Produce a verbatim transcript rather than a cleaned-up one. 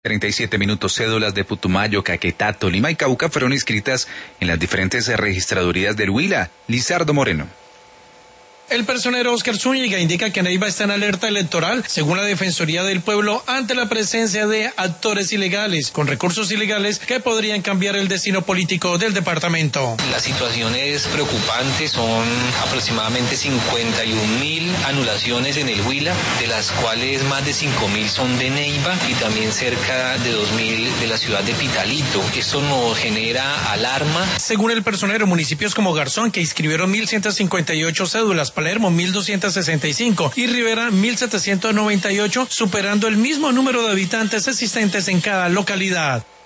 treinta y siete minutos. Cédulas de Putumayo, Caquetá, Tolima y Cauca fueron inscritas en las diferentes registradurías del Huila. Lizardo Moreno. El personero Oscar Zúñiga indica que Neiva está en alerta electoral, según la Defensoría del Pueblo, ante la presencia de actores ilegales, con recursos ilegales que podrían cambiar el destino político del departamento. La situación es preocupante, son aproximadamente cincuenta y un mil anulaciones en el Huila, de las cuales más de cinco mil son de Neiva y también cerca de dos mil de la ciudad de Pitalito. Esto nos genera alarma. Según el personero, municipios como Garzón, que inscribieron mil ciento cincuenta y ocho cédulas, Palermo mil doscientos sesenta y cinco y Rivera mil setecientos noventa y ocho, superando el mismo número de habitantes existentes en cada localidad.